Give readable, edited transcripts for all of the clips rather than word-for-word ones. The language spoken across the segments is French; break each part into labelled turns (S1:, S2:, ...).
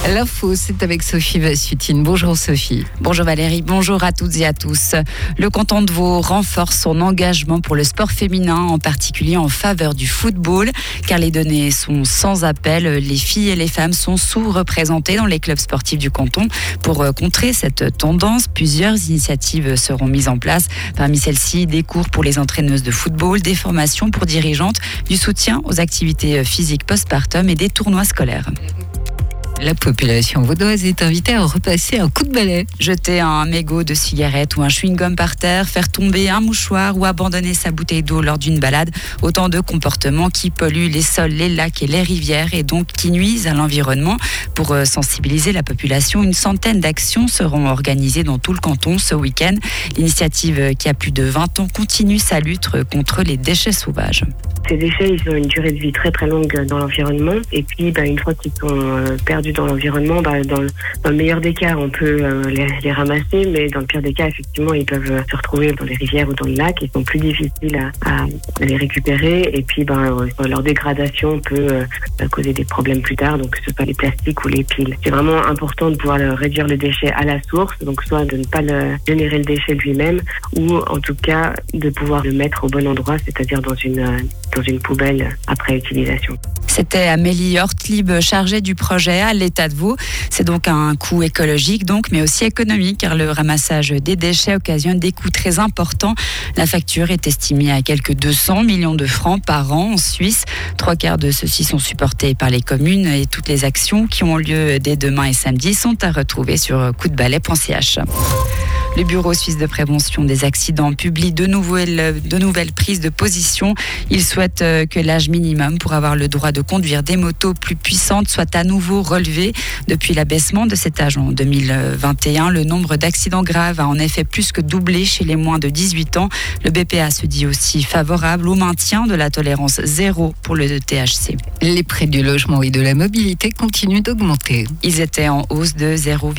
S1: L'info, c'est avec Sophie Vassutine. Bonjour Sophie.
S2: Bonjour Valérie, bonjour à toutes et à tous. Le canton de Vaud renforce son engagement pour le sport féminin, en particulier en faveur du football, car les données sont sans appel. Les filles et les femmes sont sous-représentées dans les clubs sportifs du canton. Pour contrer cette tendance, plusieurs initiatives seront mises en place. Parmi celles-ci, des cours pour les entraîneuses de football, des formations pour dirigeantes, du soutien aux activités physiques postpartum et des tournois scolaires.
S1: La population vaudoise est invitée à repasser un coup de balai.
S2: Jeter un mégot de cigarette ou un chewing-gum par terre, faire tomber un mouchoir ou abandonner sa bouteille d'eau lors d'une balade. Autant de comportements qui polluent les sols, les lacs et les rivières et donc qui nuisent à l'environnement. Pour sensibiliser la population, une centaine d'actions seront organisées dans tout le canton ce week-end. L'initiative, qui a plus de 20 ans, continue sa lutte contre les déchets sauvages.
S3: Ces déchets, ils ont une durée de vie très très longue dans l'environnement. Et puis, une fois qu'ils sont perdus dans l'environnement, dans le meilleur des cas, on peut les ramasser. Mais dans le pire des cas, effectivement, ils peuvent se retrouver dans les rivières ou dans les lacs. Ils sont plus difficiles à les récupérer. Et puis, leur dégradation peut causer des problèmes plus tard. Donc, que ce soit les plastiques ou les piles. C'est vraiment important de pouvoir réduire le déchet à la source. Donc, soit de ne pas générer le déchet lui-même, ou en tout cas de pouvoir le mettre au bon endroit, c'est-à-dire dans une poubelle après utilisation.
S2: C'était Amélie Hortlib, chargée du projet à l'État de Vaud. C'est donc un coût écologique, mais aussi économique, car le ramassage des déchets occasionne des coûts très importants. La facture est estimée à quelques 200 millions de francs par an en Suisse. 3/4 de ceux-ci sont supportés par les communes et toutes les actions qui ont lieu dès demain et samedi sont à retrouver sur coupdebalai.ch. Le Bureau suisse de prévention des accidents publie de nouvelles prises de position. Il souhaite que l'âge minimum pour avoir le droit de conduire des motos plus puissantes soit à nouveau relevé. Depuis l'abaissement de cet âge en 2021, le nombre d'accidents graves a en effet plus que doublé chez les moins de 18 ans. Le BPA se dit aussi favorable au maintien de la tolérance zéro pour le THC.
S1: Les prix du logement et de la mobilité continuent d'augmenter.
S2: Ils étaient en hausse de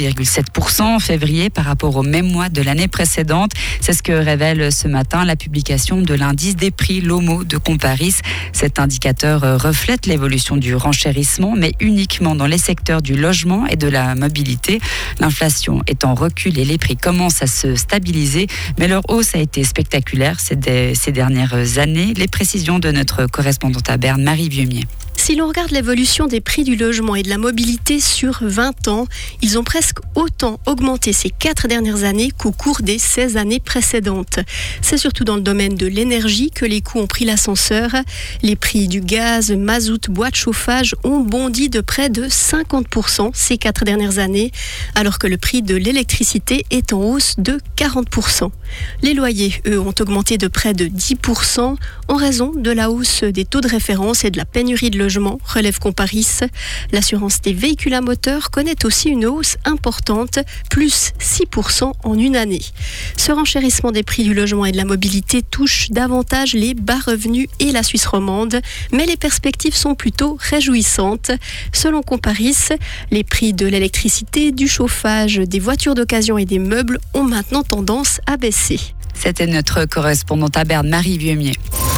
S2: 0,7% en février par rapport au même mois de l'année précédente. C'est ce que révèle ce matin la publication de l'indice des prix LOMO de Comparis. Cet indicateur reflète l'évolution du renchérissement, mais uniquement dans les secteurs du logement et de la mobilité. L'inflation est en recul et les prix commencent à se stabiliser, mais leur hausse a été spectaculaire ces dernières années. Les précisions de notre correspondante à Berne, Marie Vieumier.
S4: Si l'on regarde l'évolution des prix du logement et de la mobilité sur 20 ans, ils ont presque autant augmenté ces 4 dernières années qu'au cours des 16 années précédentes. C'est surtout dans le domaine de l'énergie que les coûts ont pris l'ascenseur. Les prix du gaz, mazout, bois de chauffage ont bondi de près de 50% ces 4 dernières années, alors que le prix de l'électricité est en hausse de 40%. Les loyers, eux, ont augmenté de près de 10% en raison de la hausse des taux de référence et de la pénurie de logements, relève Comparis. L'assurance des véhicules à moteur connaît aussi une hausse importante, plus 6% en une année. Ce renchérissement des prix du logement et de la mobilité touche davantage les bas revenus et la Suisse romande, mais les perspectives sont plutôt réjouissantes. Selon Comparis, les prix de l'électricité, du chauffage, des voitures d'occasion et des meubles ont maintenant tendance à baisser.
S2: C'était notre correspondante à Berne, Marie Vieumier.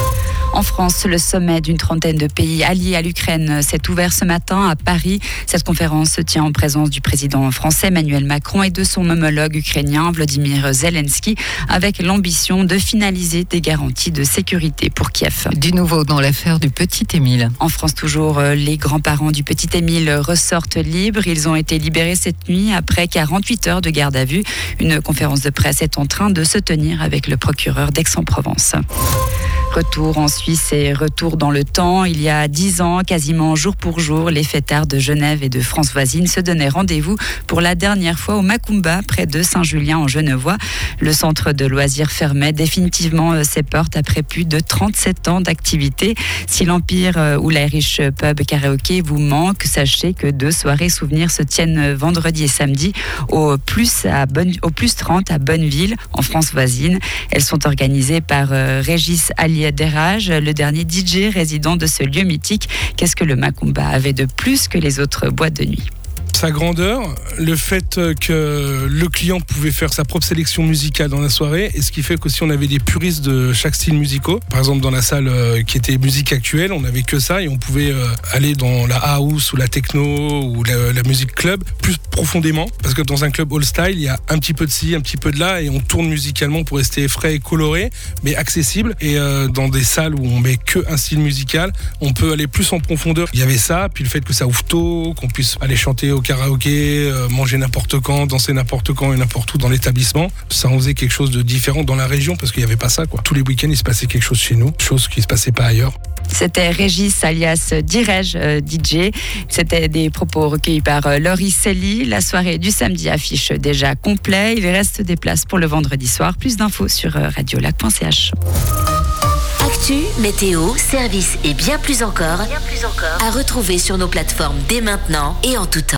S2: En France, le sommet d'une trentaine de pays alliés à l'Ukraine s'est ouvert ce matin à Paris. Cette conférence se tient en présence du président français Emmanuel Macron et de son homologue ukrainien Volodymyr Zelensky, avec l'ambition de finaliser des garanties de sécurité pour Kiev.
S1: Du nouveau dans l'affaire du petit Émile.
S2: En France toujours, les grands-parents du petit Émile ressortent libres. Ils ont été libérés cette nuit après 48 heures de garde à vue. Une conférence de presse est en train de se tenir avec le procureur d'Aix-en-Provence. Retour en Suisse et retour dans le temps. Il y a 10 ans, quasiment jour pour jour, les fêtards de Genève et de France voisine se donnaient rendez-vous pour la dernière fois au Macumba, près de Saint-Julien en Genevois. Le centre de loisirs fermait définitivement ses portes après plus de 37 ans d'activité. Si l'Empire ou l'Irish Pub Karaoke vous manque, sachez que 2 soirées souvenirs se tiennent vendredi et samedi au plus 30 à Bonneville, en France voisine. Elles sont organisées par Régis Allier Derage, le dernier DJ résident de ce lieu mythique. Qu'est-ce que le Macumba avait de plus que les autres boîtes de nuit ?
S5: sa grandeur, le fait que le client pouvait faire sa propre sélection musicale dans la soirée, et ce qui fait qu'aussi on avait des puristes de chaque style musical. Par exemple, dans la salle qui était musique actuelle, on n'avait que ça et on pouvait aller dans la house ou la techno ou la musique club plus profondément, parce que dans un club all style, il y a un petit peu de ci, un petit peu de là, et on tourne musicalement pour rester frais et coloré, mais accessible. Et dans des salles où on met que un style musical, on peut aller plus en profondeur. Il y avait ça, puis le fait que ça ouvre tôt, qu'on puisse aller chanter au karaoké, manger n'importe quand, danser n'importe quand et n'importe où dans l'établissement, ça en faisait quelque chose de différent dans la région, parce qu'il n'y avait pas ça, quoi. Tous les week-ends, il se passait quelque chose chez nous, chose qui ne se passait pas ailleurs.
S2: C'était Régis alias Direj DJ. C'était des propos recueillis par Laurie Selly. La soirée du samedi affiche déjà complet. Il reste des places pour le vendredi soir. Plus d'infos sur radiolac.ch.
S6: Actu, météo, service et bien plus encore à retrouver sur nos plateformes dès maintenant et en tout temps.